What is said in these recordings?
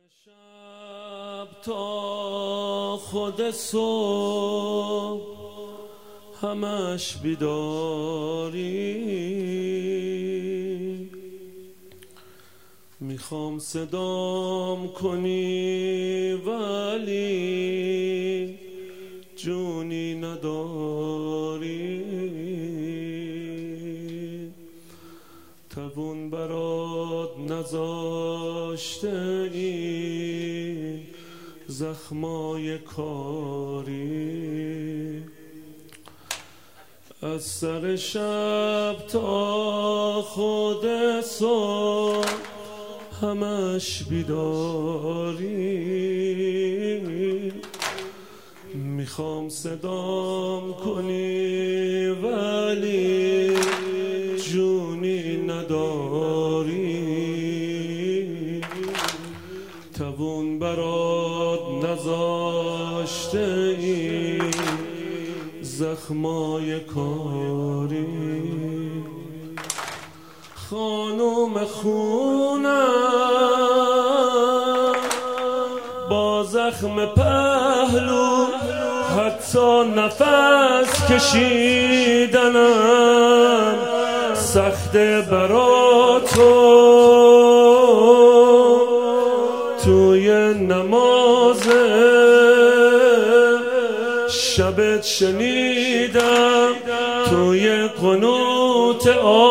شب تا خود صبح همش بیداری، میخوام صدام کنی ولی جونی نداری، توون برات نذاشته این زخمای کاری، از سر شب تا خود صبح همش بیداری، میخوام صدام کنی ولی جونی نداری، توون برات نذاشته این زخمای کاری، خانوم خونم با زخم پهلو، حتی نفس کشیدنم سخته برا توی نماز شبت شنیدم، توی قنوت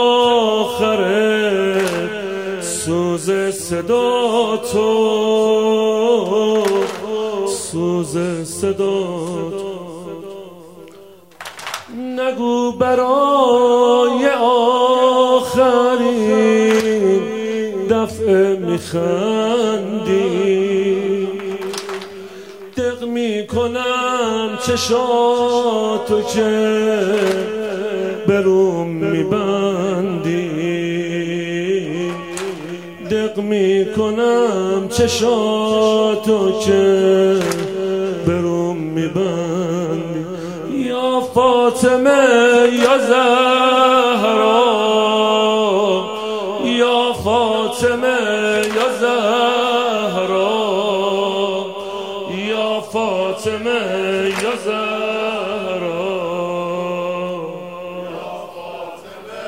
آخره سوز صدا سوز صدا نگو برای آخرین دفعه میخندی، دق میکنم چشاتو که بروم میبندی، دق میکنم چشاتو که بروم میبندی، یا فاطمه یا زهرا، یا فاطمه یا زهرا، یا فاطمه یا زهرا، یا فاطمه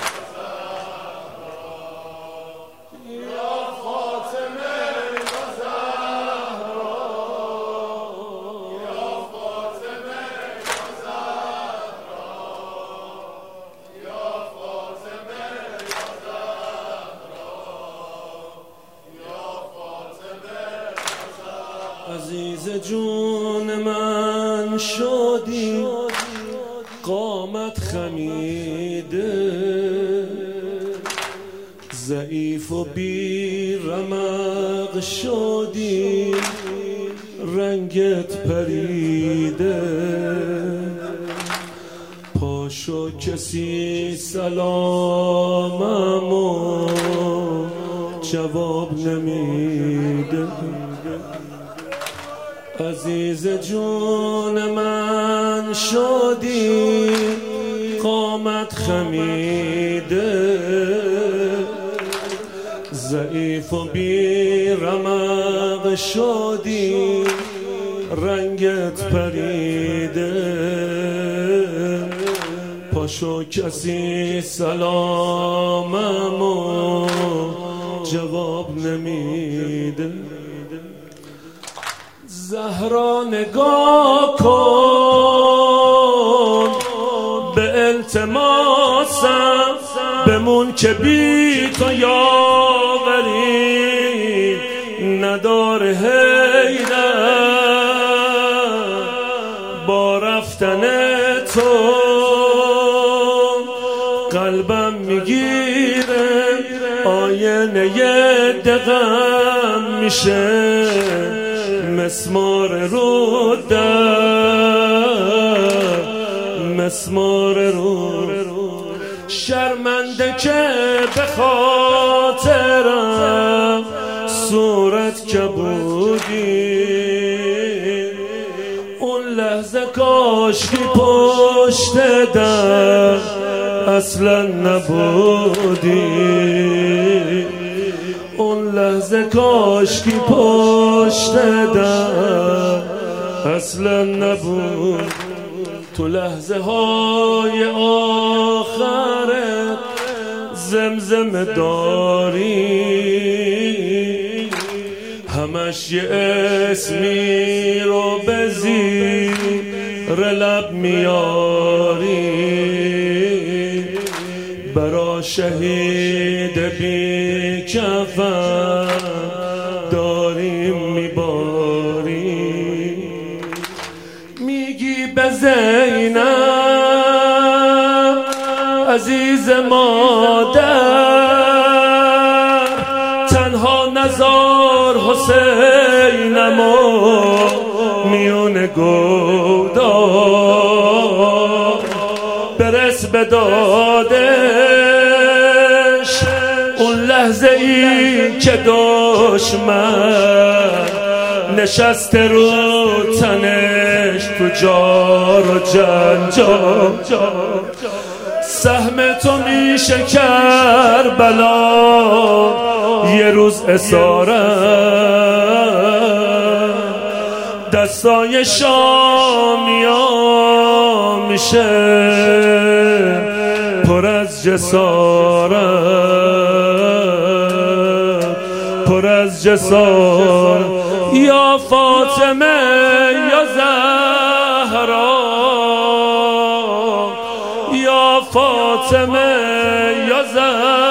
یا فاطمه یا زهرا، یا فاطمه یا زهرا، یا فاطمه یا زهرا، یا فاطمه یا زهرا، عزیز جون من شدی قامت خمیده، ضعیف و بی رمق شدی رنگت پریده، پاشو کسی سلاممو جواب نمیده، عزیز جون من شدی قامت خمیده، ضعیف و بی رمق شدی رنگت پریده، پاشو کسی سلاممو جواب نمیده، زهرا نگاه کن به التماسم، بمون که بی تو یاوری نداره حیرت، با رفتن تو قلبم میگیره، آینه دقم میشه مسمار رو در مسمار رو، شرمنده که به خاطرم صورت کبودی، اون لحظه کاشکی پشت در اصلا نبودی، اون لحظه کاشکی پشت در اصلا نبود، تو لحظه های آخرت زمزمه داری، همش یه اسمی رو به زیر لب میاری، برا شهید بی کفن داریم میباری. میگی به زینب عزیز مادر، تنها نزار حسینمو میون گودار، برس به دادش اون لحظه ای که دشمن نشسته رو تنش تو جار و جنجال. سهم تو میشه کربلا یه روز اسارت، دستای شامیا میشه پر از جسارت، پر از جسارت. یا فاطمه یا زهرا، یا فاطمه یا زهرا،